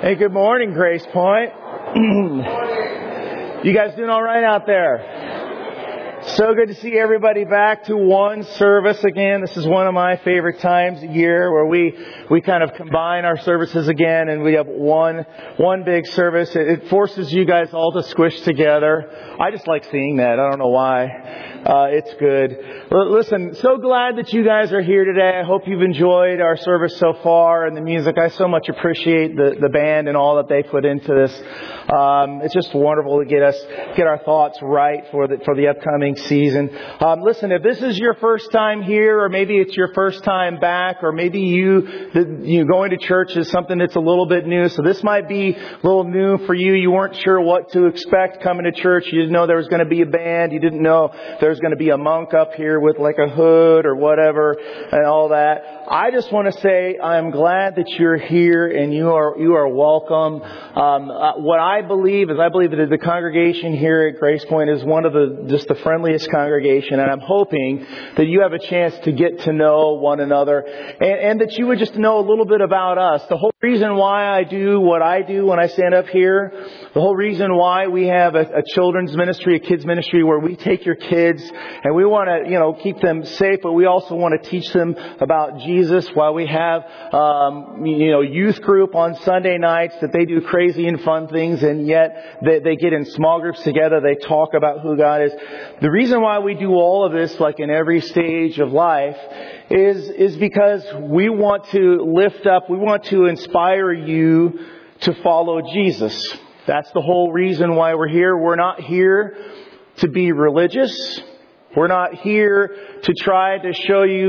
Hey, good morning, Grace Point. You guys doing all right out there? So good to see everybody back to one service again. This is one of my favorite times a year where we kind of combine our services again and we have one big service. It forces you guys all to squish together. I just like seeing that. I don't know why. It's good. Listen, so glad that you guys are here today. I hope you've enjoyed our service so far and the music. I so much appreciate the band and all that they put into this. It's just wonderful to get our thoughts right for the upcoming season. Listen, if this is your first time here, or maybe it's your first time back, or maybe you going to church is something that's a little bit new. So this might be a little new for you. You weren't sure what to expect coming to church. You didn't know there was going to be a band. You didn't know there was going to be a monk up here with like a hood or whatever and all that. I just want to say I'm glad that you're here and you are welcome. What I believe that the congregation here at Grace Point is one of the friendliest congregation, and I'm hoping that you have a chance to get to know one another and that you would just know a little bit about us. The whole reason why I do what I do when I stand up here, the whole reason why we have a children's ministry, a kids ministry where we take your kids and we want to, keep them safe, but we also want to teach them about Jesus, while we have, youth group on Sunday nights that they do crazy and fun things, and yet they get in small groups together. They talk about who God is. The reason why we do all of this, like in every stage of life, is because we want to lift up, we want to inspire you to follow Jesus. That's the whole reason why we're here. We're not here to be religious. We're not here to try to show you,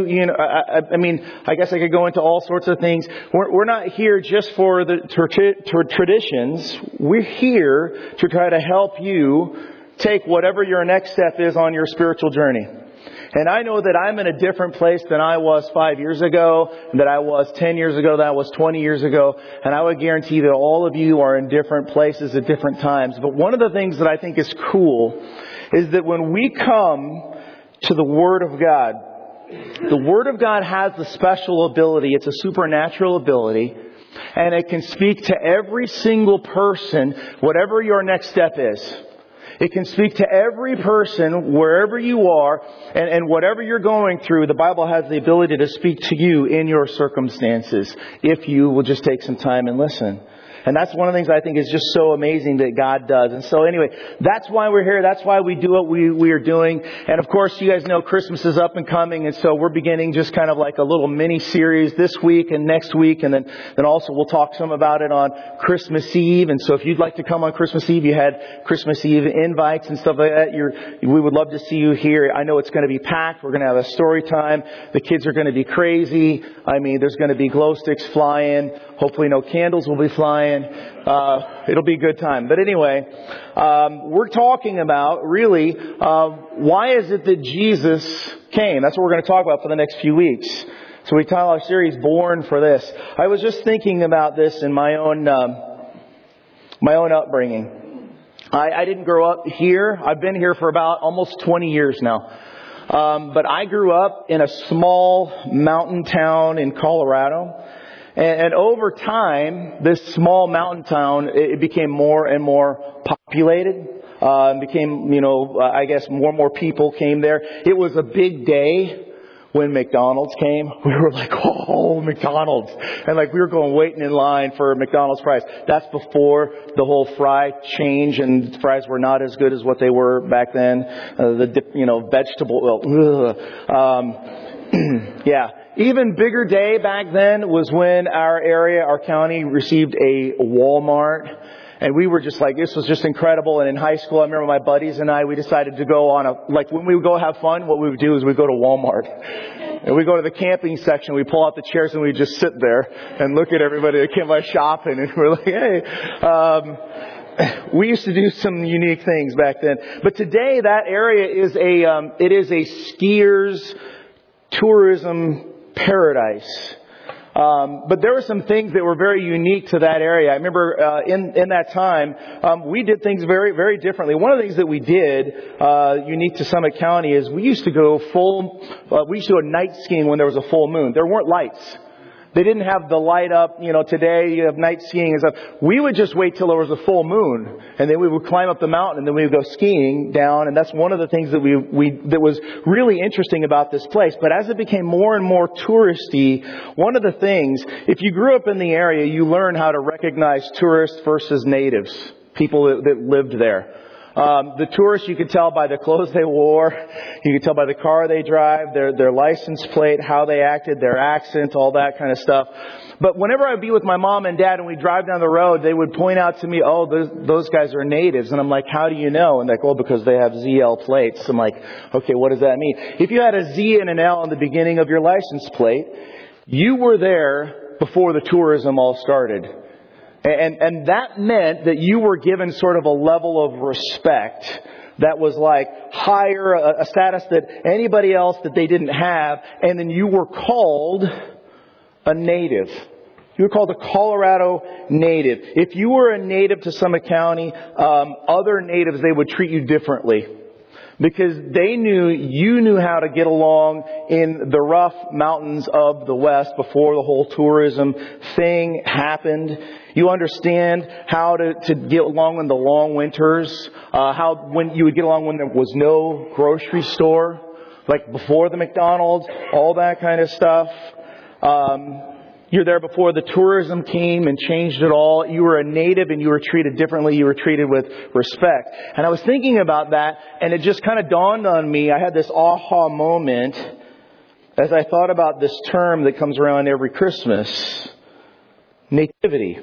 I guess I could go into all sorts of things. We're not here just for the traditions. We're here to try to help you take whatever your next step is on your spiritual journey. And I know that I'm in a different place than I was 5 years ago, that I was 10 years ago, that I was 20 years ago. And I would guarantee that all of you are in different places at different times. But one of the things that I think is cool is that when we come to the Word of God, the Word of God has the special ability. It's a supernatural ability. And it can speak to every single person, whatever your next step is. It can speak to every person, wherever you are, and whatever you're going through. The Bible has the ability to speak to you in your circumstances, if you will just take some time and listen. And that's one of the things I think is just so amazing that God does. And so anyway, that's why we're here. That's why we do what we are doing. And of course, you guys know Christmas is up and coming. And so we're beginning just kind of like a little mini series this week and next week. And then also we'll talk some about it on Christmas Eve. And so if you'd like to come on Christmas Eve, you had Christmas Eve invites and stuff like that. We would love to see you here. I know it's going to be packed. We're going to have a story time. The kids are going to be crazy. There's going to be glow sticks flying. Hopefully no candles will be flying. It'll be a good time. But anyway, we're talking about really, why is it that Jesus came? That's what we're going to talk about for the next few weeks. So we title our series Born for This. I was just thinking about this in my own upbringing. I didn't grow up here. I've been here for about almost 20 years now. But I grew up in a small mountain town in Colorado. And over time, this small mountain town, it became more and more populated. Became, I guess more and more people came there. It was a big day when McDonald's came. We were like, oh, McDonald's. And we were waiting in line for McDonald's fries. That's before the whole fry change, and fries were not as good as what they were back then. Vegetable oil. Yeah. Even bigger day back then was when our county received a Walmart. And we were just like, this was just incredible. And in high school, I remember my buddies and I, we decided to go on when we would go have fun, what we would do is we'd go to Walmart. And we go to the camping section, we pull out the chairs and we just sit there and look at everybody that came by shopping. And we're like, hey, we used to do some unique things back then. But today that area is it is a skiers tourism paradise. But there were some things that were very unique to that area. I remember in that time, we did things very, very differently. One of the things that we did unique to Summit County is we used to go night skiing when there was a full moon. There weren't lights. They didn't have the light up, today you have night skiing and stuff. We would just wait till there was a full moon, and then we would climb up the mountain, and then we would go skiing down, and that's one of the things that that was really interesting about this place. But as it became more and more touristy, one of the things, if you grew up in the area, you learn how to recognize tourists versus natives, people that lived there. The tourists, you could tell by the clothes they wore. You could tell by the car they drive, their license plate, how they acted, their accent, all that kind of stuff. But whenever I'd be with my mom and dad and we'd drive down the road, they would point out to me, oh, those guys are natives. And I'm like, how do you know? And they're like, well, because they have ZL plates. I'm like, okay, what does that mean? If you had a Z and an L on the beginning of your license plate, you were there before the tourism all started. And that meant that you were given sort of a level of respect that was like higher, a status that anybody else that they didn't have. And then you were called a native. You were called a Colorado native. If you were a native to Summit County, other natives, they would treat you differently. Because they knew you knew how to get along in the rough mountains of the West before the whole tourism thing happened. You understand how to get along in the long winters, when you would get along when there was no grocery store, like before the McDonald's, all that kind of stuff. You're there before the tourism came and changed it all. You were a native and you were treated differently. You were treated with respect. And I was thinking about that, and it just kind of dawned on me. I had this aha moment as I thought about this term that comes around every Christmas. Nativity.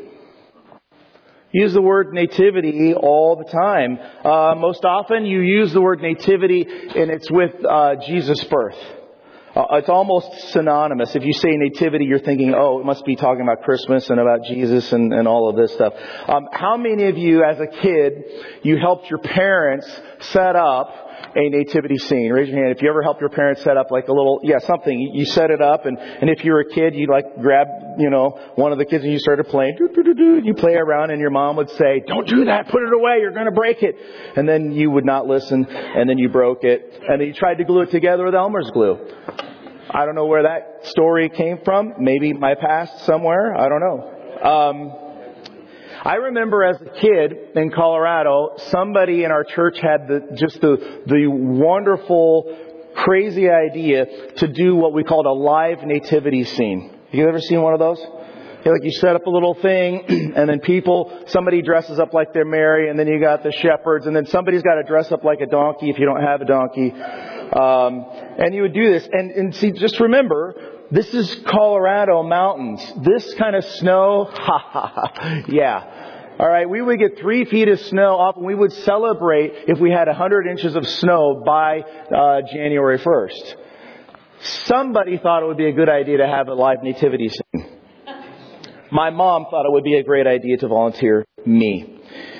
Use the word nativity all the time. Most often you use the word nativity and it's with Jesus' birth. It's almost synonymous. If you say nativity, you're thinking, oh, it must be talking about Christmas and about Jesus and all of this stuff. How many of you as a kid, you helped your parents set up a nativity scene? Raise your hand if you ever helped your parents set up like a little, something. You set it up, and if you were a kid, you'd like grab, one of the kids and you started playing. You play around and your mom would say, don't do that, put it away, you're going to break it. And then you would not listen, and then you broke it. And then you tried to glue it together with Elmer's glue. I don't know where that story came from. Maybe my past somewhere. I don't know. I remember as a kid in Colorado, somebody in our church had the wonderful, crazy idea to do what we called a live nativity scene. You ever seen one of those? Like you set up a little thing, and then somebody dresses up like they're Mary, and then you got the shepherds, and then somebody's got to dress up like a donkey if you don't have a donkey. And you would do this. And see, just remember, this is Colorado mountains. This kind of snow, yeah. All right, we would get 3 feet of snow off, and we would celebrate if we had 100 inches of snow by January 1st. Somebody thought it would be a good idea to have a live nativity scene. My mom thought it would be a great idea to volunteer me.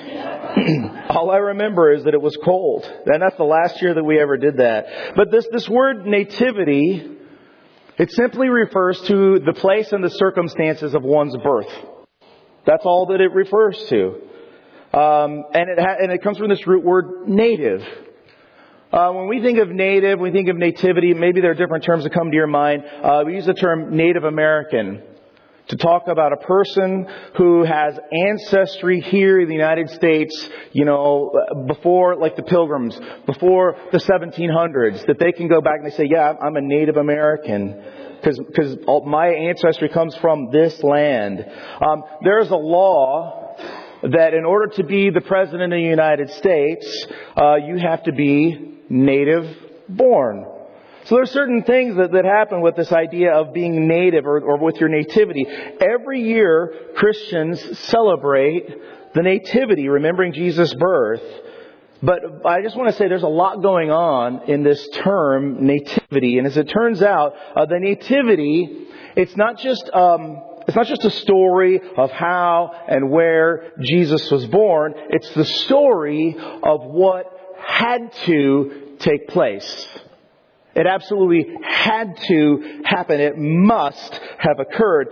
All I remember is that it was cold. And that's the last year that we ever did that. But this word nativity, it simply refers to the place and the circumstances of one's birth. That's all that it refers to. And it comes from this root word native. When we think of native, we think of nativity. Maybe there are different terms that come to your mind. We use the term Native American to talk about a person who has ancestry here in the United States, before, like the Pilgrims, before the 1700s, that they can go back and they say, yeah, I'm a Native American because my ancestry comes from this land. There's a law that in order to be the President of the United States, you have to be native born. So there's certain things that happen with this idea of being native or with your nativity. Every year, Christians celebrate the nativity, remembering Jesus' birth. But I just want to say there's a lot going on in this term, nativity. And as it turns out, the nativity, it's not just a story of how and where Jesus was born. It's the story of what had to take place. It absolutely had to happen. It must have occurred.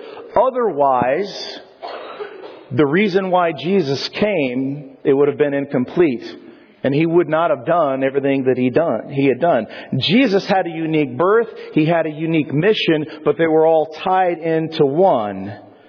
Otherwise, the reason why Jesus came, it would have been incomplete. And He would not have done everything that He had done. Jesus had a unique birth. He had a unique mission, but they were all tied into one.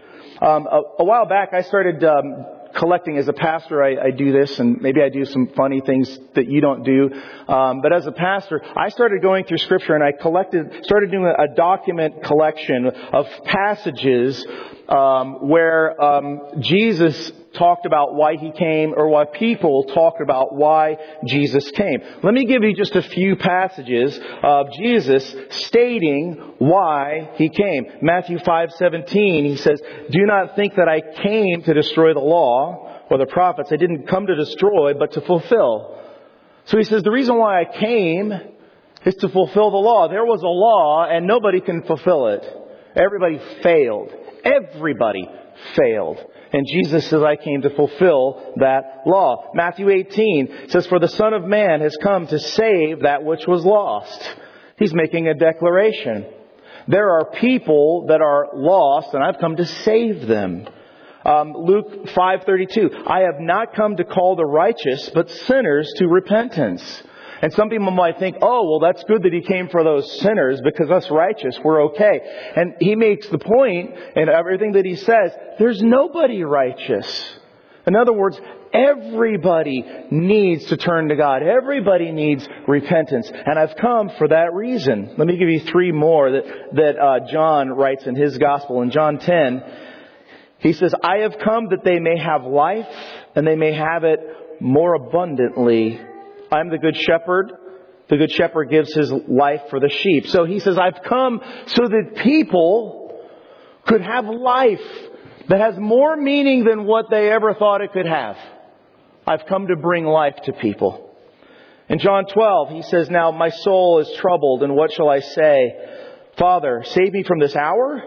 A while back, I started collecting. As a pastor, I do this, and maybe I do some funny things that you don't do. But as a pastor, I started going through Scripture, and I started doing a document collection of passages where Jesus talked about why He came, or why people talked about why Jesus came. Let me give you just a few passages of Jesus stating why He came. Matthew 5:17, He says, "Do not think that I came to destroy the law or the prophets. I didn't come to destroy, but to fulfill." So He says, the reason why I came is to fulfill the law. There was a law and nobody can fulfill it. Everybody failed. Everybody failed. And Jesus says, I came to fulfill that law. Matthew 18 says, "For the Son of Man has come to save that which was lost." He's making a declaration. There are people that are lost, and I've come to save them. Luke 5:32, "I have not come to call the righteous, but sinners to repentance." And some people might think, oh, well, that's good that He came for those sinners, because us righteous, we're okay. And He makes the point in everything that He says, there's nobody righteous. In other words, everybody needs to turn to God. Everybody needs repentance. And I've come for that reason. Let me give you 3 more that John writes in his gospel. In John 10, he says, "I have come that they may have life, and they may have it more abundantly. I'm the good shepherd. The good shepherd gives his life for the sheep." So He says, I've come so that people could have life that has more meaning than what they ever thought it could have. I've come to bring life to people. In John 12, He says, "Now my soul is troubled, and what shall I say? Father, save me from this hour?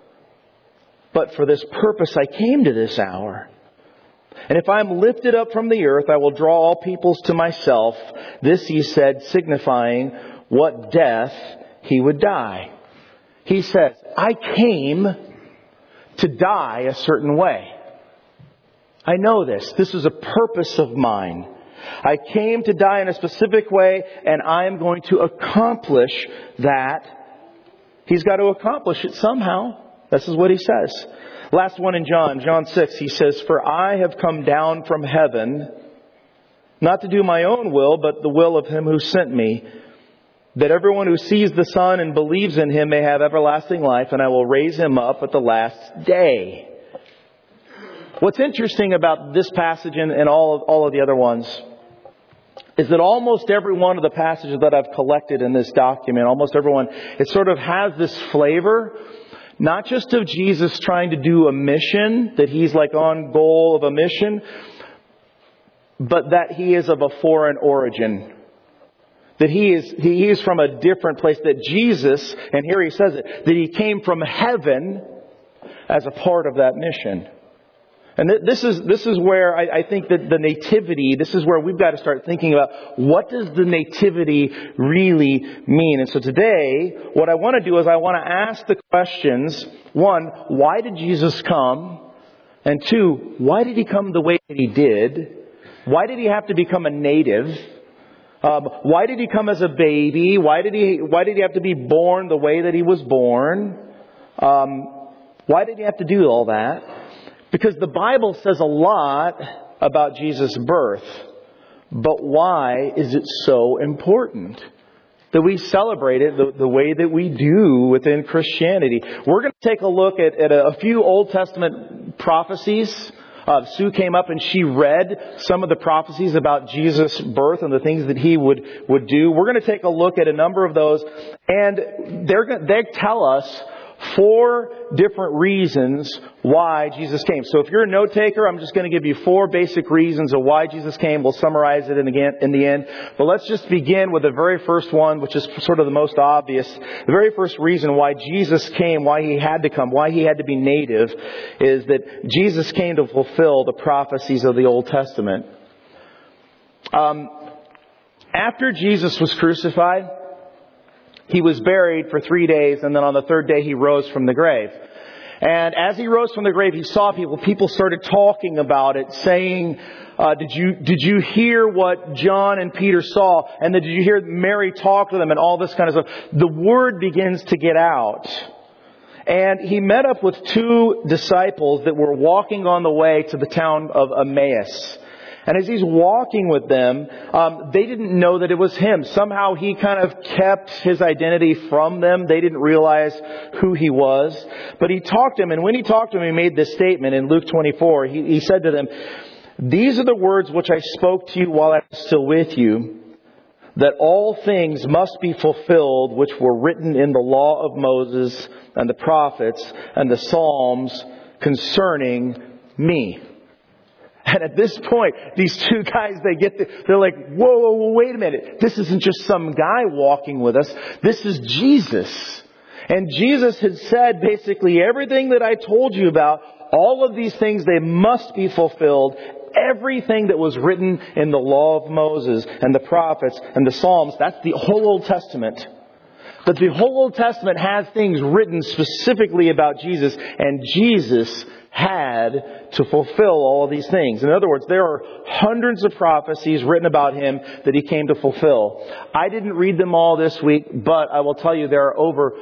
But for this purpose I came to this hour. And if I am lifted up from the earth, I will draw all peoples to myself." This He said, signifying what death He would die. He says, I came to die a certain way. I know this. This is a purpose of mine. I came to die in a specific way, and I am going to accomplish that. He's got to accomplish it somehow. This is what He says. Last one in John 6, He says, "For I have come down from heaven, not to do my own will, but the will of Him who sent me, that everyone who sees the Son and believes in Him may have everlasting life, and I will raise him up at the last day." What's interesting about this passage and all of the other ones is that almost every one of the passages that I've collected in this document, almost everyone, it sort of has this flavor. Not just of Jesus trying to do a mission, that He's like on goal of a mission, but that He is of a foreign origin. That He is from a different place. That Jesus, and here He says it, that He came from heaven as a part of that mission. And this is where I think that the nativity, this is where we've got to start thinking about what does the nativity really mean. And so today, what I want to do is I want to ask the questions. 1, why did Jesus come? And 2, why did He come the way that He did? Why did He have to become a native? Why did He come as a baby? Why did He have to be born the way that He was born? Why did He have to do all that? Because the Bible says a lot about Jesus' birth. But why is it so important that we celebrate it the way that we do within Christianity? We're going to take a look at a few Old Testament prophecies. Sue came up and she read some of the prophecies about Jesus' birth and the things that He would do. We're going to take a look at a number of those. And they tell us 4 different reasons why Jesus came. So if you're a note taker, I'm just going to give you 4 basic reasons of why Jesus came. We'll summarize it in the end. But let's just begin with the very first one, which is sort of the most obvious. The very first reason why Jesus came, why He had to come, why He had to be native, is that Jesus came to fulfill the prophecies of the Old Testament. After Jesus was crucified, He was buried for 3 days, and then on the 3rd day He rose from the grave. And as He rose from the grave, He saw people. People started talking about it, saying, Did you hear what John and Peter saw? And then did you hear Mary talk to them and all this kind of stuff? The word begins to get out. And he met up with two disciples that were walking on the way to the town of Emmaus. And as he's walking with them, they didn't know that it was him. Somehow he kind of kept his identity from them. They didn't realize who he was. But he talked to them, and when he talked to them, he made this statement in Luke 24. He said to them, "These are the words which I spoke to you while I was still with you, that all things must be fulfilled which were written in the law of Moses and the prophets and the Psalms concerning me." And at this point, these two guys, they're like, whoa, wait a minute. This isn't just some guy walking with us. This is Jesus. And Jesus had said basically everything that I told you about, all of these things, they must be fulfilled. Everything that was written in the law of Moses and the prophets and the Psalms, that's the whole Old Testament. But the whole Old Testament has things written specifically about Jesus, and Jesus had to fulfill all of these things. In other words, there are hundreds of prophecies written about him that he came to fulfill. I didn't read them all this week, but I will tell you there are over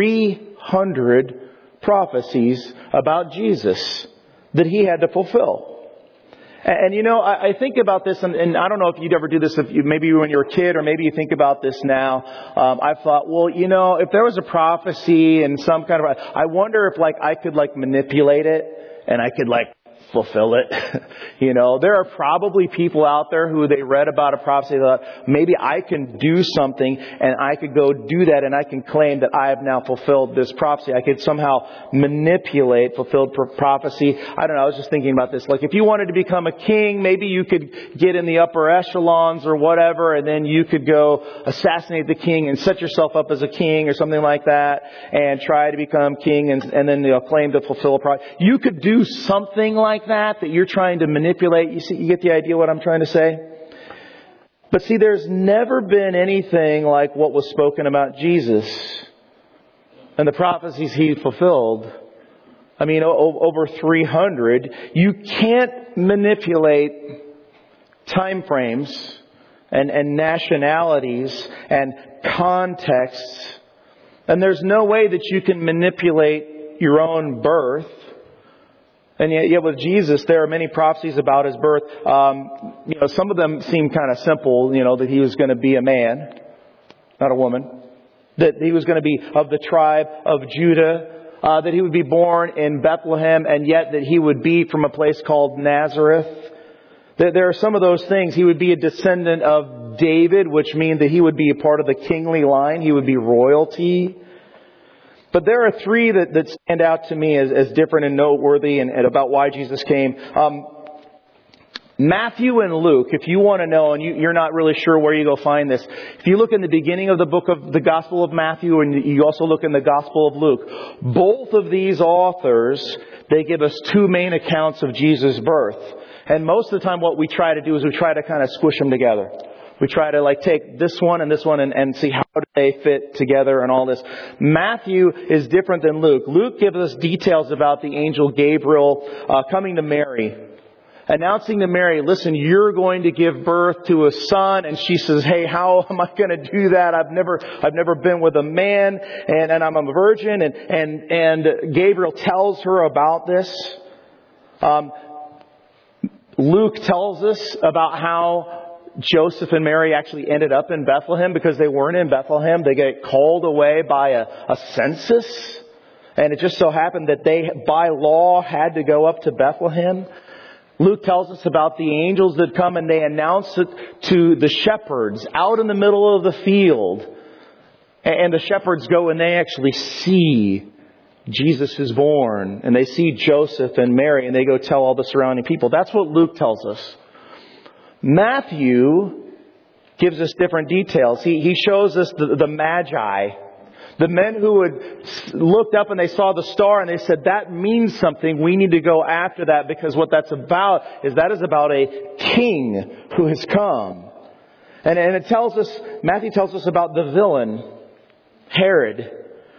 300 prophecies about Jesus that he had to fulfill. And you know, I think about this, and I don't know if you'd ever do this, maybe when you were a kid, or maybe you think about this now. I've thought, well, you know, if there was a prophecy and some kind of, I wonder if I could manipulate it and I could fulfill it. You know, there are probably people out there who they read about a prophecy and thought, maybe I can do something and I could go do that and I can claim that I have now fulfilled this prophecy. I could somehow manipulate fulfilled prophecy. I don't know. I was just thinking about this. If you wanted to become a king, maybe you could get in the upper echelons or whatever, and then you could go assassinate the king and set yourself up as a king or something like that and try to become king and then claim to fulfill a prophecy. You could do something like that you're trying to manipulate. You get the idea what I'm trying to say? But see, there's never been anything like what was spoken about Jesus and the prophecies he fulfilled. I mean, over 300. You can't manipulate time frames and nationalities and contexts. And there's no way that you can manipulate your own birth. And yet with Jesus, there are many prophecies about his birth. Some of them seem kind of simple, that he was going to be a man, not a woman. That he was going to be of the tribe of Judah. That he would be born in Bethlehem, and yet that he would be from a place called Nazareth. There are some of those things. He would be a descendant of David, which means that he would be a part of the kingly line. He would be royalty. But there are three that stand out to me as different and noteworthy and about why Jesus came. Matthew and Luke, if you want to know and you're not really sure where you go find this, if you look in the beginning of the book of the Gospel of Matthew and you also look in the Gospel of Luke, both of these authors, they give us two main accounts of Jesus' birth. And most of the time what we try to do is we try to kind of squish them together. We try to take this one and see how do they fit together and all this. Matthew is different than Luke. Luke gives us details about the angel Gabriel coming to Mary, announcing to Mary, listen, you're going to give birth to a son. And she says, hey, how am I going to do that? I've never been with a man and I'm a virgin. And Gabriel tells her about this. Luke tells us about how Joseph and Mary actually ended up in Bethlehem because they weren't in Bethlehem. They get called away by a census. And it just so happened that they, by law, had to go up to Bethlehem. Luke tells us about the angels that come and they announce it to the shepherds out in the middle of the field. And the shepherds go and they actually see Jesus is born. And they see Joseph and Mary and they go tell all the surrounding people. That's what Luke tells us. Matthew gives us different details. He shows us the Magi, the men who had looked up and they saw the star and they said, that means something. We need to go after that because what that's about is about a king who has come. And Matthew tells us about the villain, Herod,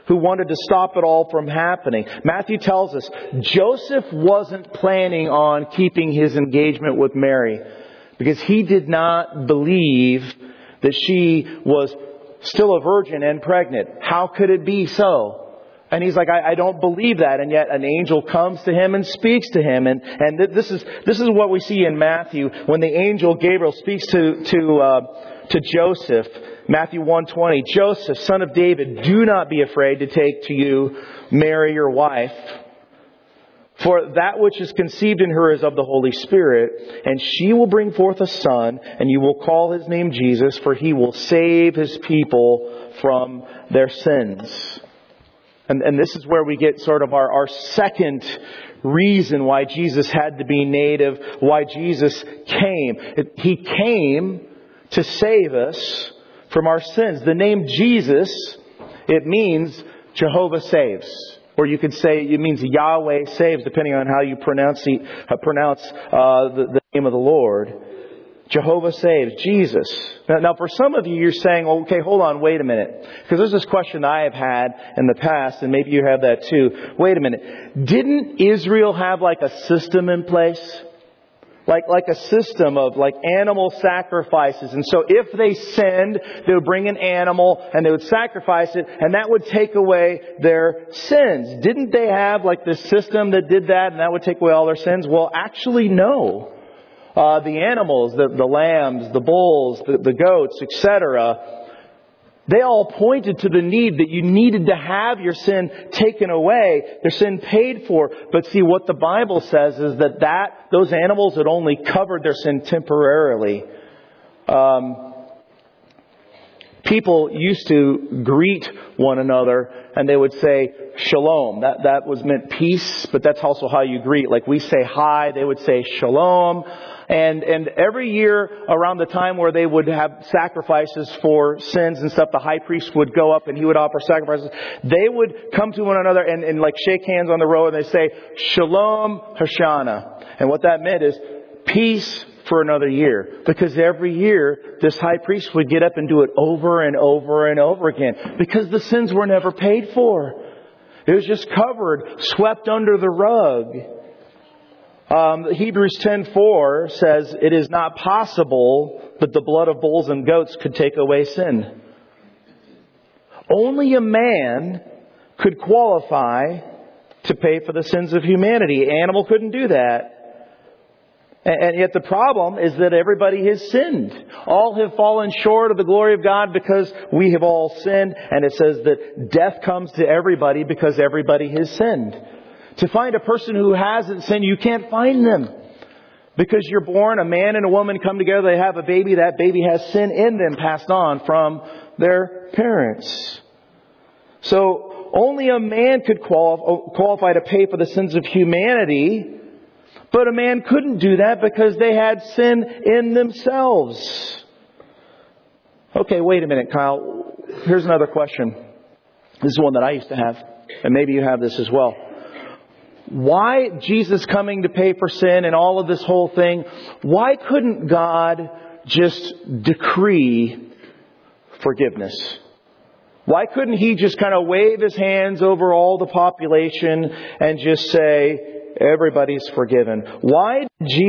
who wanted to stop it all from happening. Matthew tells us Joseph wasn't planning on keeping his engagement with Mary because he did not believe that she was still a virgin and pregnant. How could it be so? And he's like, I don't believe that. And yet an angel comes to him and speaks to him. And this is what we see in Matthew when the angel Gabriel speaks to Joseph. Matthew 1:20, Joseph, son of David, do not be afraid to take to you Mary, your wife. For that which is conceived in her is of the Holy Spirit, and she will bring forth a son, and you will call his name Jesus, for he will save his people from their sins. And this is where we get sort of our second reason why Jesus had to be native, why Jesus came. He came to save us from our sins. The name Jesus, it means Jehovah saves. Or you could say it means Yahweh saves, depending on how you pronounce the name of the Lord. Jehovah saves, Jesus. Now, for some of you, you're saying, okay, hold on, wait a minute. Because there's this question I have had in the past, and maybe you have that too. Wait a minute. Didn't Israel have like a system in place? Like a system of like animal sacrifices. And so if they sinned, they would bring an animal and they would sacrifice it, and that would take away their sins. Didn't they have like this system that did that and that would take away all their sins? Well, actually, no. The animals, the lambs, the bulls, the goats, etc., they all pointed to the need that you needed to have your sin taken away, their sin paid for. But see, what the Bible says is that those animals had only covered their sin temporarily. People used to greet one another and they would say shalom. That was meant peace, but that's also how you greet. Like we say hi, they would say shalom. And every year around the time where they would have sacrifices for sins and stuff, the high priest would go up and he would offer sacrifices. They would come to one another and like shake hands on the road and they say Shalom Hoshana. And what that meant is peace for another year. Because every year this high priest would get up and do it over and over and over again. Because the sins were never paid for. It was just covered, swept under the rug. Hebrews 10:4 says, it is not possible that the blood of bulls and goats could take away sin. Only a man could qualify to pay for the sins of humanity. An animal couldn't do that. And yet the problem is that everybody has sinned. All have fallen short of the glory of God because we have all sinned. And it says that death comes to everybody because everybody has sinned. To find a person who hasn't sinned, you can't find them. Because you're born, a man and a woman come together, they have a baby, that baby has sin in them passed on from their parents. So only a man could qualify to pay for the sins of humanity. But a man couldn't do that because they had sin in themselves. Okay, wait a minute, Kyle. Here's another question. This is one that I used to have. And maybe you have this as well. Why Jesus coming to pay for sin and all of this whole thing, why couldn't God just decree forgiveness? Why couldn't He just kind of wave His hands over all the population and just say, everybody's forgiven? Why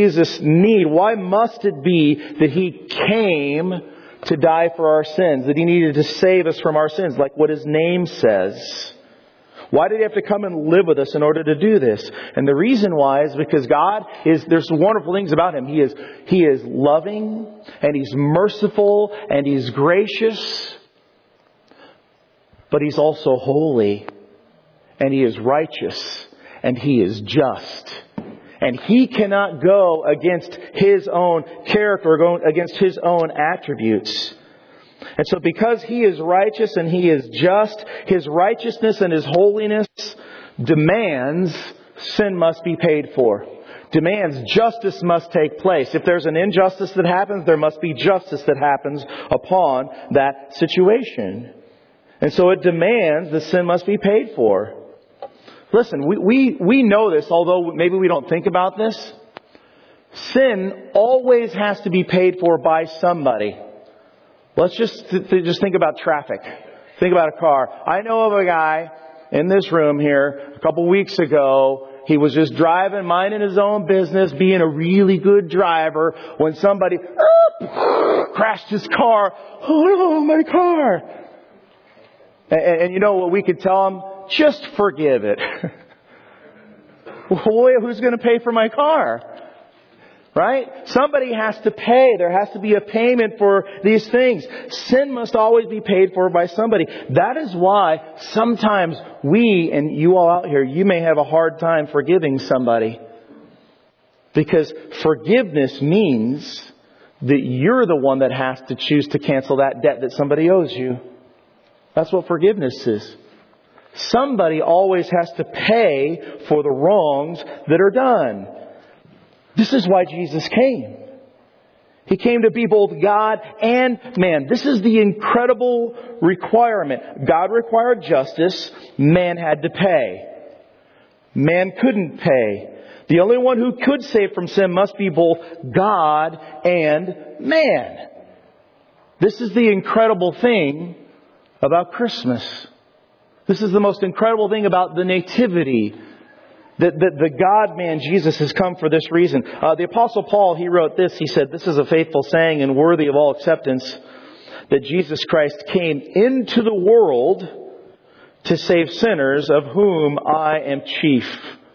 must it be that He came to die for our sins? That He needed to save us from our sins, like what His name says? Why did He have to come and live with us in order to do this? And the reason why is because there's wonderful things about Him. He is loving, and He's merciful, and He's gracious. But He's also holy, and He is righteous, and He is just. And He cannot go against His own character, or go against His own attributes. And so because He is righteous and He is just, His righteousness and His holiness demands sin must be paid for. Demands justice must take place. If there's an injustice that happens, there must be justice that happens upon that situation. And so it demands that sin must be paid for. Listen, we know this, although maybe we don't think about this. Sin always has to be paid for by somebody. Let's just think about traffic. Think about a car. I know of a guy in this room here a couple weeks ago. He was just driving, minding his own business, being a really good driver, when somebody crashed his car. Oh no, my car. And you know what we could tell him? Just forgive it. Well, who's going to pay for my car? Right? Somebody has to pay. There has to be a payment for these things. Sin must always be paid for by somebody. That is why sometimes we, and you all out here, you may have a hard time forgiving somebody. Because forgiveness means that you're the one that has to choose to cancel that debt that somebody owes you. That's what forgiveness is. Somebody always has to pay for the wrongs that are done. This is why Jesus came. He came to be both God and man. This is the incredible requirement. God required justice. Man had to pay. Man couldn't pay. The only one who could save from sin must be both God and man. This is the incredible thing about Christmas. This is the most incredible thing about the Nativity. That the God-man Jesus has come for this reason. The Apostle Paul, he wrote this. He said, "This is a faithful saying and worthy of all acceptance, that Jesus Christ came into the world to save sinners, of whom I am chief."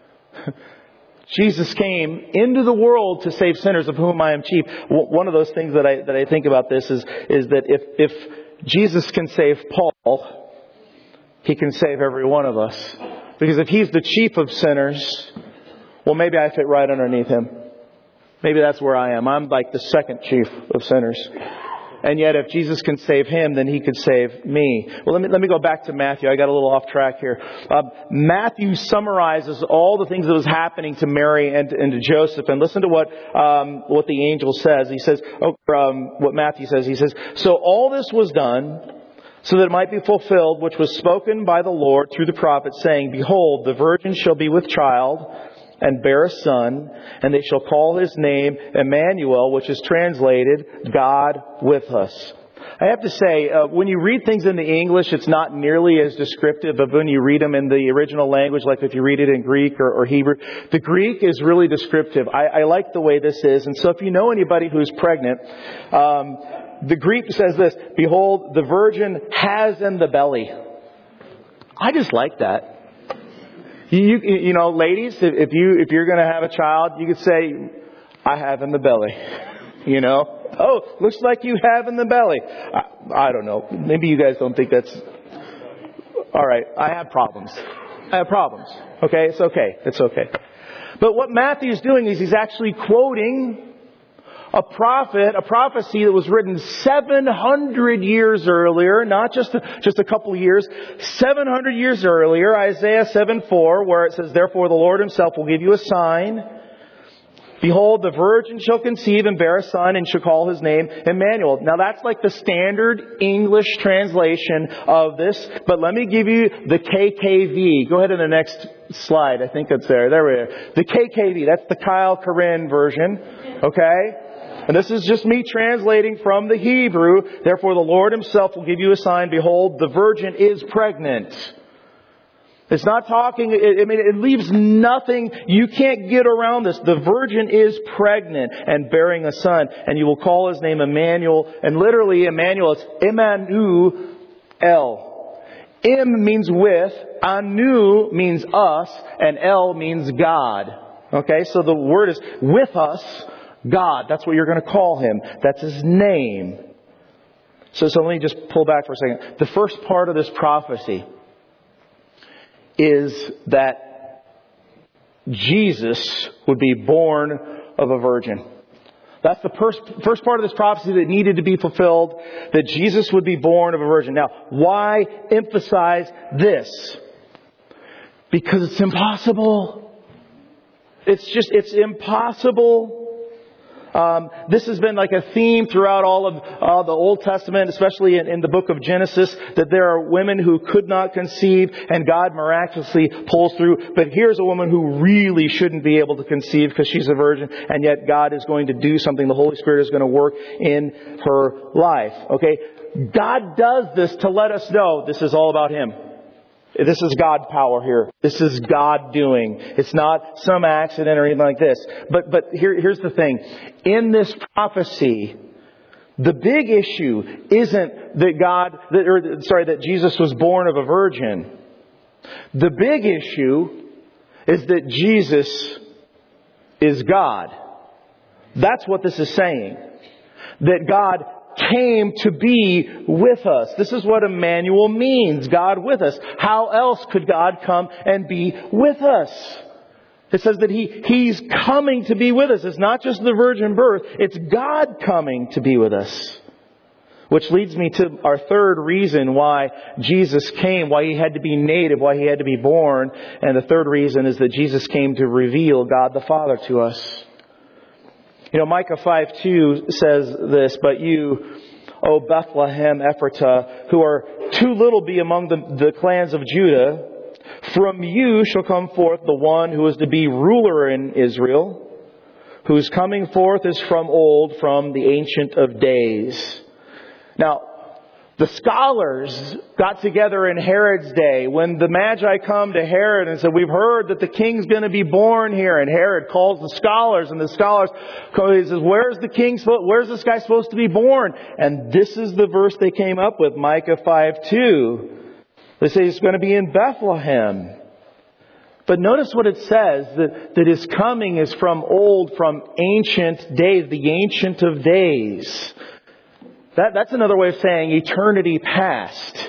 Jesus came into the world to save sinners, of whom I am chief. One of those things that I think about this is that if Jesus can save Paul, He can save every one of us. Because if He's the chief of sinners, well, maybe I fit right underneath Him. Maybe that's where I am. I'm like the second chief of sinners. And yet if Jesus can save Him, then He could save me. Well, let me go back to Matthew. I got a little off track here. Matthew summarizes all the things that was happening to Mary and to Joseph. And listen to what the angel says. He says, what Matthew says. He says, "So all this was done so that it might be fulfilled, which was spoken by the Lord through the prophet, saying, Behold, the virgin shall be with child and bear a son, and they shall call His name Emmanuel," which is translated, God with us. I have to say, when you read things in the English, it's not nearly as descriptive of when you read them in the original language, like if you read it in Greek or Hebrew. The Greek is really descriptive. I like the way this is. And so if you know anybody who's pregnant, the Greek says this: "Behold, the virgin has in the belly." I just like that. You know, ladies, if you're going to have a child, you could say, "I have in the belly." You know, "Oh, looks like you have in the belly." I don't know. Maybe you guys don't think that's all right. I have problems. Okay, it's okay. It's okay. But what Matthew's doing is he's actually quoting a prophecy that was written 700 years earlier, not just a couple of years, 700 years earlier, Isaiah 7:4, where it says, "Therefore the Lord Himself will give you a sign. Behold, the virgin shall conceive and bear a son and shall call His name Emmanuel." Now that's like the standard English translation of this, but let me give you the KKV. Go ahead to the next slide. I think it's there. There we are. The KKV, that's the Kyle Corinne version. Okay? And this is just me translating from the Hebrew. "Therefore the Lord Himself will give you a sign. Behold, the virgin is pregnant." It's not talking, it leaves nothing. You can't get around this. The virgin is pregnant and bearing a son. "And you will call His name Emmanuel." And literally, Emmanuel, it's Emmanuel. Im means with, Anu means us, and El means God. Okay, so the word is with us. God, that's what you're going to call Him. That's His name. So let me just pull back for a second. The first part of this prophecy is that Jesus would be born of a virgin. That's the first part of this prophecy that needed to be fulfilled, that Jesus would be born of a virgin. Now, why emphasize this? Because it's impossible. It's impossible. This has been like a theme throughout all of the Old Testament, especially in the book of Genesis, that there are women who could not conceive and God miraculously pulls through. But here's a woman who really shouldn't be able to conceive because she's a virgin, and yet God is going to do something. The Holy Spirit is going to work in her life. Okay? God does this to let us know this is all about Him. This is God power here. This is God doing. It's not some accident or anything like this. But here's the thing. In this prophecy, the big issue isn't that Jesus was born of a virgin. The big issue is that Jesus is God. That's what this is saying. That God came to be with us. This is what Emmanuel means, God with us. How else could God come and be with us? It says that He's coming to be with us. It's not just the virgin birth. It's God coming to be with us. Which leads me to our third reason why Jesus came, why He had to be native, why He had to be born. And the third reason is that Jesus came to reveal God the Father to us. You know, Micah 5:2 says this, "But you, O Bethlehem Ephratah, who are too little be among the clans of Judah, from you shall come forth the one who is to be ruler in Israel, whose coming forth is from old, from the Ancient of Days." Now, the scholars got together in Herod's day when the Magi come to Herod and said, "We've heard that the king's going to be born here." And Herod calls the scholars, and the scholars he says, "Where's this guy supposed to be born?" And this is the verse they came up with, Micah 5:2. They say it's going to be in Bethlehem. But notice what it says, that His coming is from old, from ancient days, the Ancient of Days. That's another way of saying eternity past.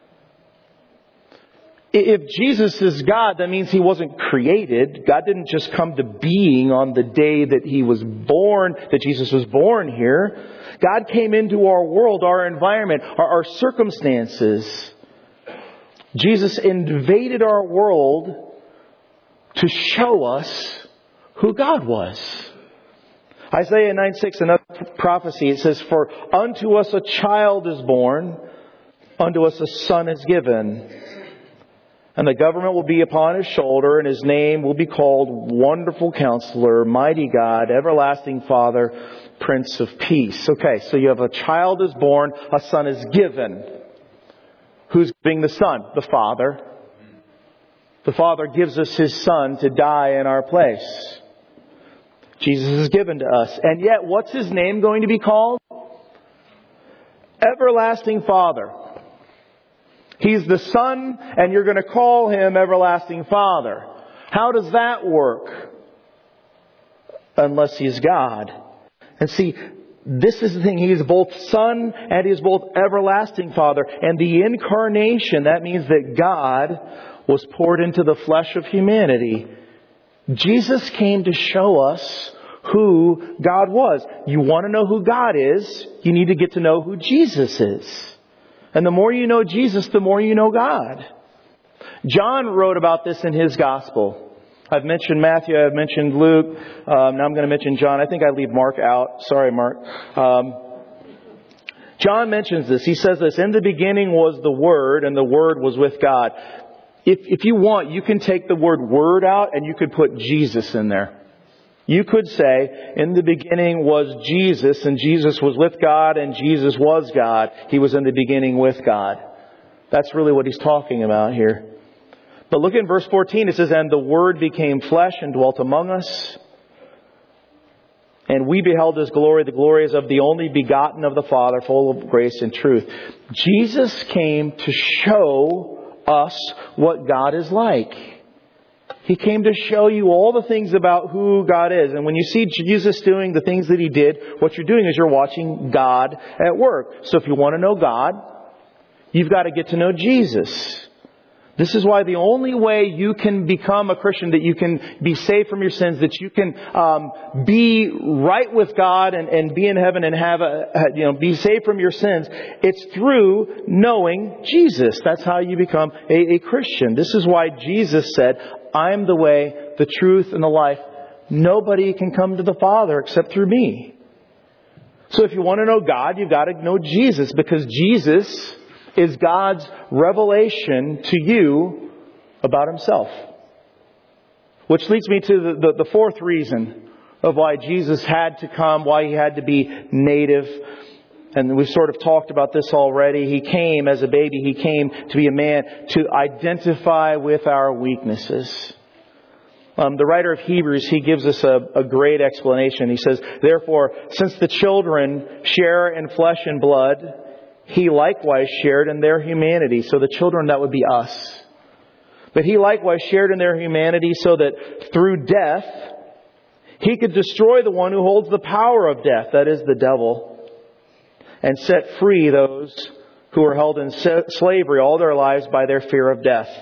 If Jesus is God, that means He wasn't created. God didn't just come to being on the day that He was born, that Jesus was born here. God came into our world, our environment, our circumstances. Jesus invaded our world to show us who God was. Isaiah 9:6, another prophecy, it says, "For unto us a child is born, unto us a son is given. And the government will be upon His shoulder, and His name will be called Wonderful Counselor, Mighty God, Everlasting Father, Prince of Peace." Okay, so you have a child is born, a son is given. Who's giving the son? The Father. The Father gives us His Son to die in our place. Jesus is given to us. And yet, what's His name going to be called? Everlasting Father. He's the Son, and you're going to call Him Everlasting Father. How does that work? Unless He's God. And see, this is the thing. He is both Son and He is both Everlasting Father. And the incarnation, that means that God was poured into the flesh of humanity. Jesus came to show us who God was. You want to know who God is, you need to get to know who Jesus is. And the more you know Jesus, the more you know God. John wrote about this in his gospel. I've mentioned Matthew, I've mentioned Luke, now I'm going to mention John. I think I leave Mark out. Sorry, Mark. John mentions this. He says this, "In the beginning was the Word, and the Word was with God." If you want, you can take the word "word" out and you could put Jesus in there. You could say, "In the beginning was Jesus, and Jesus was with God, and Jesus was God. He was in the beginning with God." That's really what he's talking about here. But look in verse 14. It says, "And the Word became flesh and dwelt among us. And we beheld His glory. The glory is of the only begotten of the Father, full of grace and truth." Jesus came to show us what God is like. He came to show you all the things about who God is. And when you see Jesus doing the things that He did, what you're doing is you're watching God at work. So if you want to know God, you've got to get to know Jesus. This is why the only way you can become a Christian, that you can be saved from your sins, that you can be right with God and be in heaven and have be saved from your sins, it's through knowing Jesus. That's how you become a Christian. This is why Jesus said, "I am the way, the truth, and the life. nobody can come to the Father except through me. So if you want to know God, you've got to know Jesus, because Jesus is God's revelation to you about Himself. Which leads me to the fourth reason of why Jesus had to come, why He had to be native. And we've sort of talked about this already. He came as a baby. He came to be a man to identify with our weaknesses. The writer of Hebrews, he gives us a great explanation. He says, therefore, since the children share in flesh and blood, He likewise shared in their humanity. So the children, that would be us. But He likewise shared in their humanity so that through death, He could destroy the one who holds the power of death, that is the devil, and set free those who are held in slavery all their lives by their fear of death.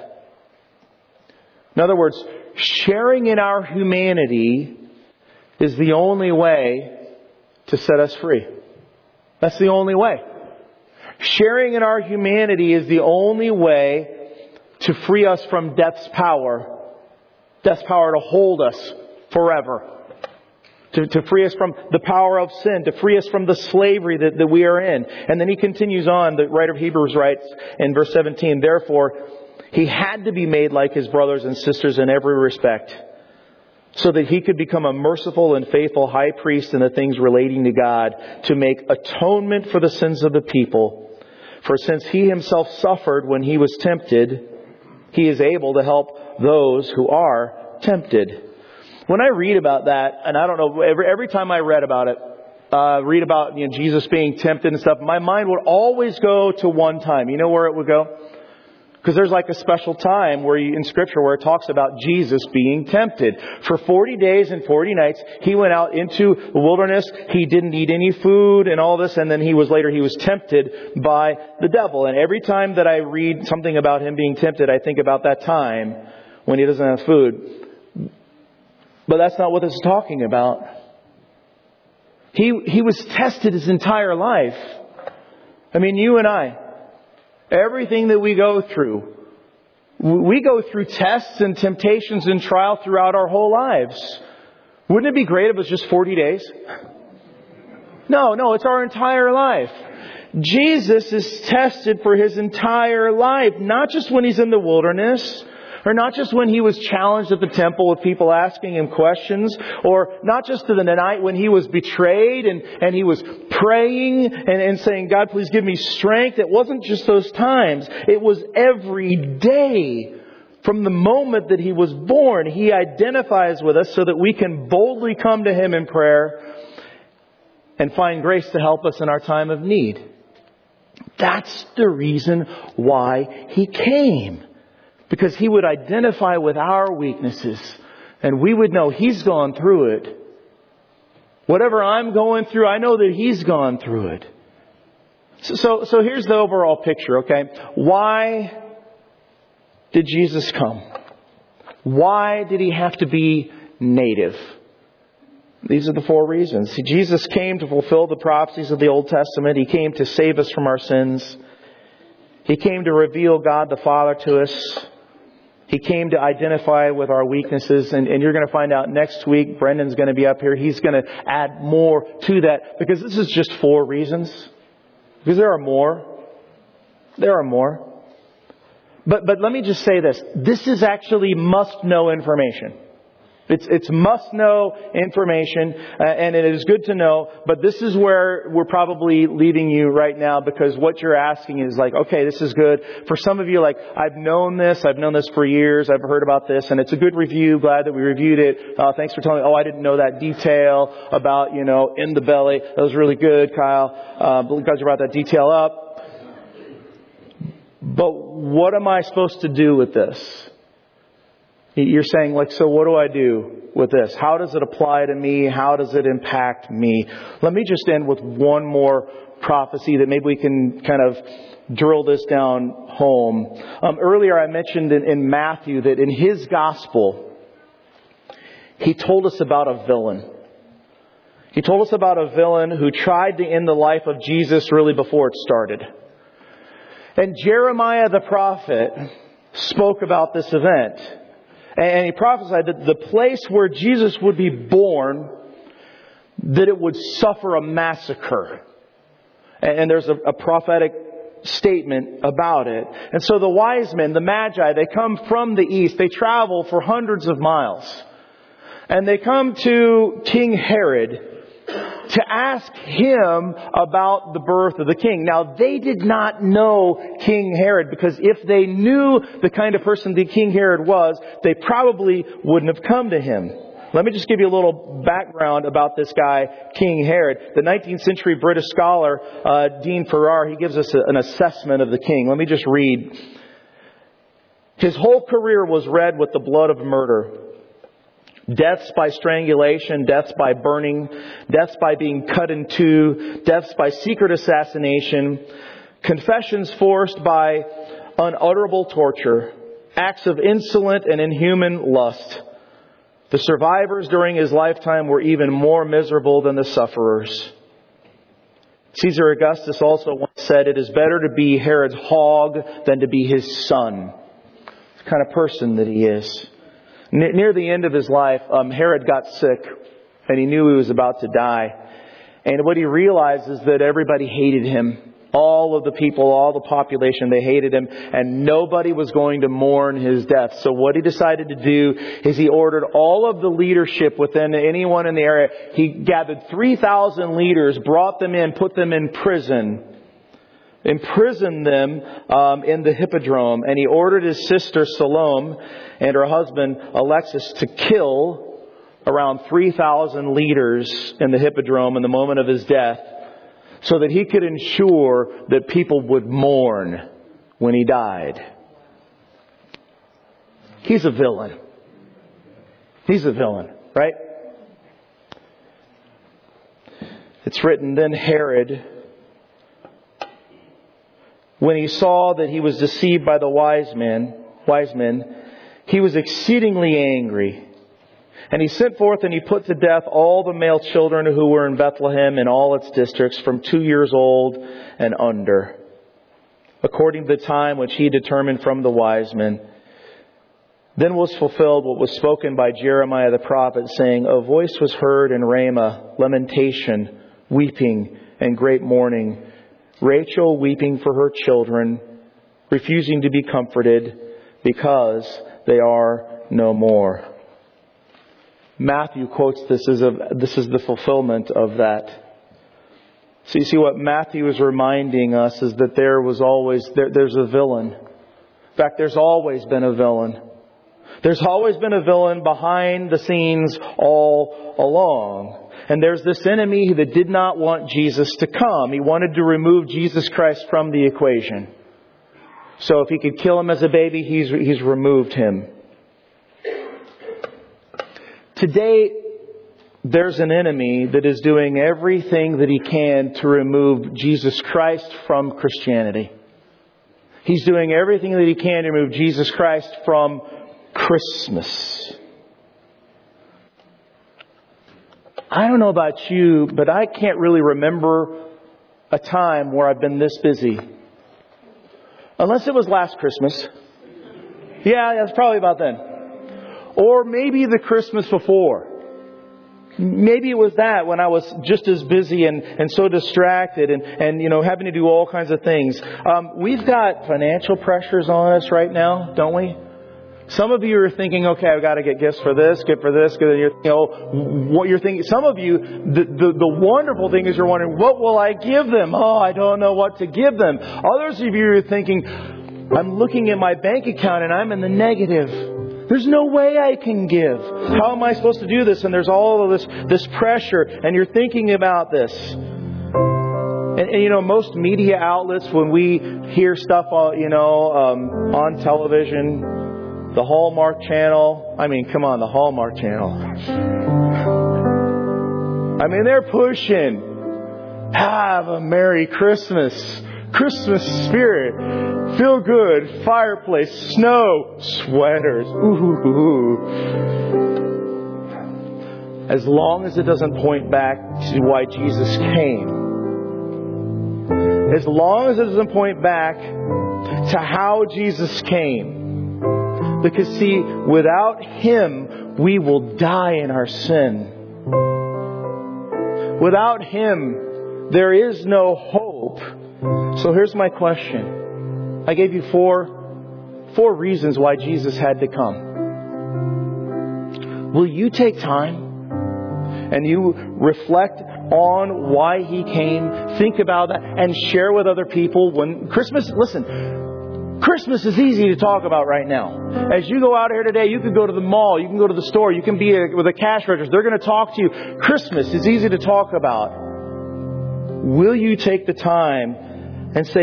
In other words, sharing in our humanity is the only way to set us free. That's the only way. Sharing in our humanity is the only way to free us from death's power. Death's power to hold us forever. To free us from the power of sin. To free us from the slavery that we are in. And then he continues on. The writer of Hebrews writes in verse 17, therefore, He had to be made like His brothers and sisters in every respect, so that He could become a merciful and faithful high priest in the things relating to God, to make atonement for the sins of the people. For since He Himself suffered when He was tempted, He is able to help those who are tempted. When I read about that, and I don't know, every time I read about Jesus being tempted and stuff, my mind would always go to one time. You know where it would go? Because there's like a special time in Scripture where it talks about Jesus being tempted. For 40 days and 40 nights, He went out into the wilderness. He didn't eat any food and all this. And then he was tempted by the devil. And every time that I read something about Him being tempted, I think about that time when He doesn't have food. But that's not what this is talking about. He was tested His entire life. I mean, you and I, everything that we go through tests and temptations and trial throughout our whole lives. Wouldn't it be great if it was just 40 days? No, it's our entire life. Jesus is tested for His entire life, not just when He's in the wilderness, or not just when He was challenged at the temple with people asking Him questions, or not just to the night when He was betrayed and He was praying and saying, God, please give me strength. It wasn't just those times. It was every day. From the moment that He was born, He identifies with us so that we can boldly come to Him in prayer and find grace to help us in our time of need. That's the reason why He came. Because He would identify with our weaknesses. And we would know He's gone through it. Whatever I'm going through, I know that He's gone through it. So here's the overall picture, okay? Why did Jesus come? Why did He have to be native? These are the four reasons. See, Jesus came to fulfill the prophecies of the Old Testament. He came to save us from our sins. He came to reveal God the Father to us. He came to identify with our weaknesses. And you're going to find out next week, Brendan's going to be up here. He's going to add more to that. Because this is just four reasons. Because there are more. There are more. But let me just say this. This is actually must-know information. It's must-know information, and it is good to know. But this is where we're probably leading you right now, because what you're asking is like, okay, this is good. For some of you, like, I've known this for years. I've heard about this, and it's a good review. Glad that we reviewed it. Thanks for telling me. Oh, I didn't know that detail about, in the belly. That was really good, Kyle. Glad you brought that detail up. But what am I supposed to do with this? You're saying, so what do I do with this? How does it apply to me? How does it impact me? Let me just end with one more prophecy that maybe we can kind of drill this down home. Earlier I mentioned in Matthew that in his gospel, he told us about a villain. He told us about a villain who tried to end the life of Jesus really before it started. And Jeremiah the prophet spoke about this event. And he prophesied that the place where Jesus would be born, that it would suffer a massacre. And there's a prophetic statement about it. And so the wise men, the Magi, they come from the east. They travel for hundreds of miles. And they come to King Herod to ask him about the birth of the king. Now, they did not know King Herod, because if they knew the kind of person that King Herod was, they probably wouldn't have come to him. Let me just give you a little background about this guy, King Herod. The 19th century British scholar, Dean Farrar, he gives us an assessment of the king. Let me just read. His whole career was red with the blood of murder. Deaths by strangulation, deaths by burning, deaths by being cut in two, deaths by secret assassination, confessions forced by unutterable torture, acts of insolent and inhuman lust. The survivors during his lifetime were even more miserable than the sufferers. Caesar Augustus also once said, "It is better to be Herod's hog than to be his son." The kind of person that he is. Near the end of his life, Herod got sick, and he knew he was about to die. And what he realized is that everybody hated him. All of the people, all the population, they hated him, and nobody was going to mourn his death. So what he decided to do is he ordered all of the leadership within anyone in the area. He gathered 3,000 leaders, brought them in, put them in prison, imprisoned them in the Hippodrome, and he ordered his sister Salome and her husband Alexis to kill around 3,000 leaders in the Hippodrome in the moment of his death, so that he could ensure that people would mourn when he died. He's a villain. He's a villain, right? It's written, then Herod, when he saw that he was deceived by the wise men, he was exceedingly angry. And he sent forth and he put to death all the male children who were in Bethlehem and all its districts from 2 years old and under, according to the time which he determined from the wise men. Then was fulfilled what was spoken by Jeremiah the prophet, saying, a voice was heard in Ramah, lamentation, weeping, and great mourning. Rachel weeping for her children, refusing to be comforted, because they are no more. Matthew quotes this as this is the fulfillment of that. So you see, what Matthew is reminding us is that there's a villain. In fact, there's always been a villain. There's always been a villain behind the scenes all along. And there's this enemy that did not want Jesus to come. He wanted to remove Jesus Christ from the equation. So if he could kill him as a baby, he's removed him. Today, there's an enemy that is doing everything that he can to remove Jesus Christ from Christianity. He's doing everything that he can to remove Jesus Christ from Christmas. I don't know about you, but I can't really remember a time where I've been this busy. Unless it was last Christmas. Yeah, that's probably about then. Or maybe the Christmas before. Maybe it was that when I was just as busy and so distracted and having to do all kinds of things. We've got financial pressures on us right now, don't we? Some of you are thinking, okay, I've got to get gifts for this, gift for this. What you're thinking. Some of you, the wonderful thing is you're wondering, what will I give them? Oh, I don't know what to give them. Others of you are thinking, I'm looking at my bank account and I'm in the negative. There's no way I can give. How am I supposed to do this? And there's all of this pressure, and you're thinking about this. And most media outlets, when we hear stuff, on television, the Hallmark Channel. I mean, come on, the Hallmark Channel. I mean, they're pushing. Have a Merry Christmas. Christmas spirit. Feel good. Fireplace. Snow. Sweaters. Ooh. As long as it doesn't point back to why Jesus came. As long as it doesn't point back to how Jesus came. Because see, without Him, we will die in our sin. Without Him, there is no hope. So here's my question. I gave you four reasons why Jesus had to come. Will you take time and you reflect on why He came, think about that, and share with other people? When Christmas is easy to talk about right now. As you go out here today, you can go to the mall, you can go to the store, you can be with a cash register. They're going to talk to you. Christmas is easy to talk about. Will you take the time and say,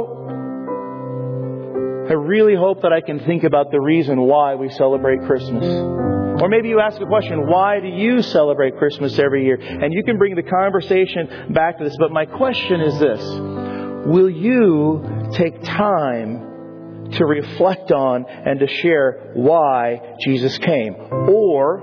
I really hope that I can think about the reason why we celebrate Christmas. Or maybe you ask a question, why do you celebrate Christmas every year? And you can bring the conversation back to this. But my question is this. Will you take time to reflect on and to share why Jesus came? Or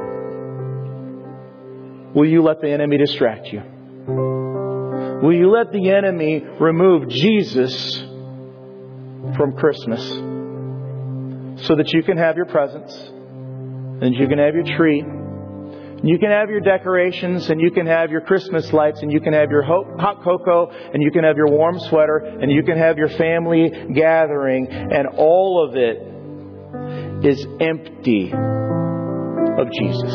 will you let the enemy distract you? Will you let the enemy remove Jesus from Christmas so that you can have your presents, and you can have your tree, and you can have your decorations, and you can have your Christmas lights, and you can have your hot cocoa, and you can have your warm sweater, and you can have your family gathering, and all of it is empty of Jesus.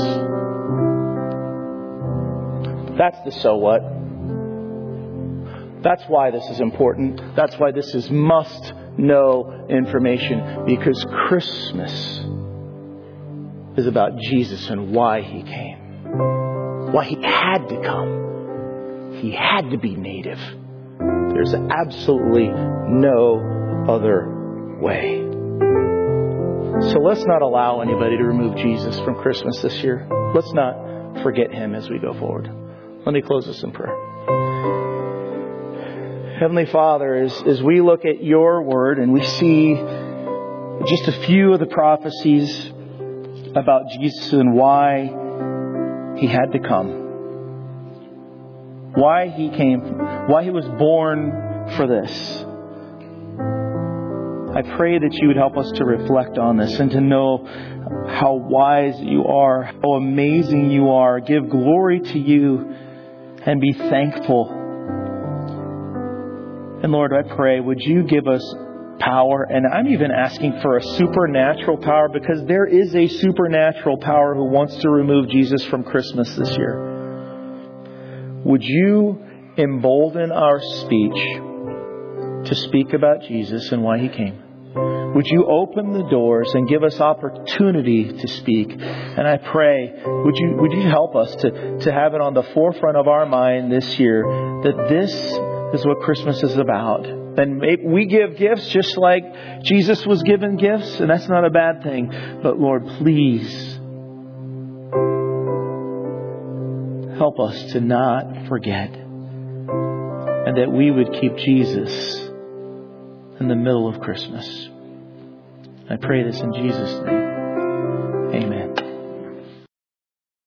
That's the so what. That's why this is important. That's why this is must-know information. Because Christmas is about Jesus and why He came. Why He had to come. He had to be native. There's absolutely no other way. So let's not allow anybody to remove Jesus from Christmas this year. Let's not forget Him as we go forward. Let me close this in prayer. Heavenly Father, as we look at Your Word and we see just a few of the prophecies about Jesus and why He had to come, why He came, why He was born for this, I pray that You would help us to reflect on this and to know how wise You are, how amazing You are. Give glory to You and be thankful. And Lord, I pray, would You give us power? And I'm even asking for a supernatural power, because there is a supernatural power who wants to remove Jesus from Christmas this year. Would You embolden our speech to speak about Jesus and why He came? Would You open the doors and give us opportunity to speak? And I pray, would you help us to have it on the forefront of our mind this year that this is what Christmas is about. And we give gifts just like Jesus was given gifts, and that's not a bad thing. But Lord, please help us to not forget, and that we would keep Jesus in the middle of Christmas. I pray this in Jesus' name. Amen.